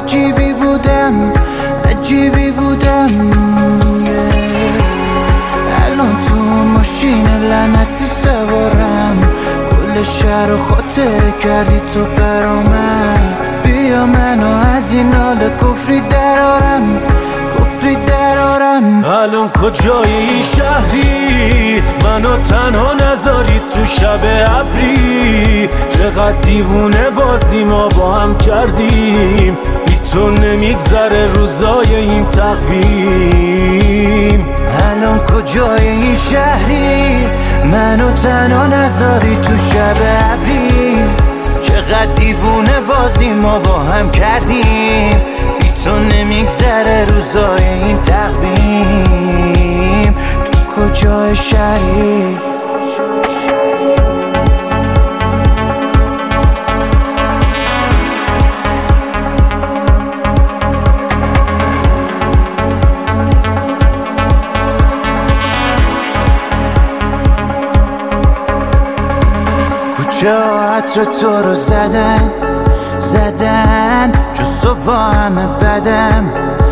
عجیبی بودم الان تو ماشین لعنتی سوارم، کل شهر رو خاطره کردی تو برامم. بیا منو از این حال کفری درارم الان کجایی این شهری؟ منو تنها نذاری تو شب ابری. چقدر دیوونه بازی ما با هم کردیم، بی تو نمیگذره روزای این تقویم. الان کجای این شهری؟ منو تنها نذاری تو شب ابری. چقدر دیوونه بازی ما با هم کردیم، بی تو نمیگذره روزای این تقویم. تو کجای شهری؟ کوچه عطر تو رو زدن جز تو با همه بدم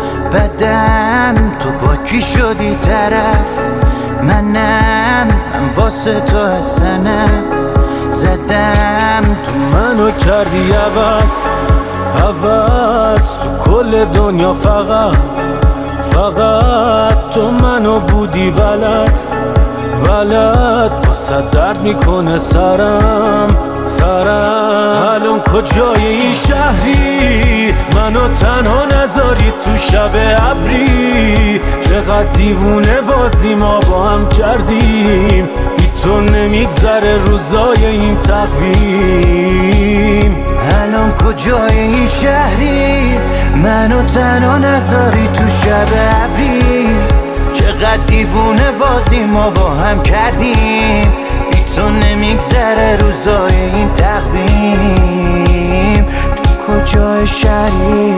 تو با کی شدی طرف؟ من واسه تو حسنم زدم. تو منو کردی عوض تو کل دنیا، فقط تو منو بودی بلد واسه درد میکنه سرم. الان کجای این شهری؟ منو تنها نذاری تو شب ابری. چقدر دیوونه بازی ما با هم کردیم، بی تو نمیگذره روزای این تقویم. الان کجای این شهری؟ منو تنها نذاری تو شب ابری. چقدر دیوونه بازی ما با هم کردیم، بی تو نمیگذره روزای این تقویم. تو کجای شهری؟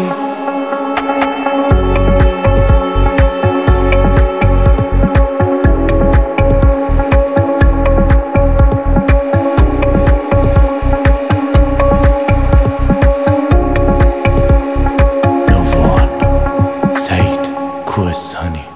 نوان سعید کوهستانی.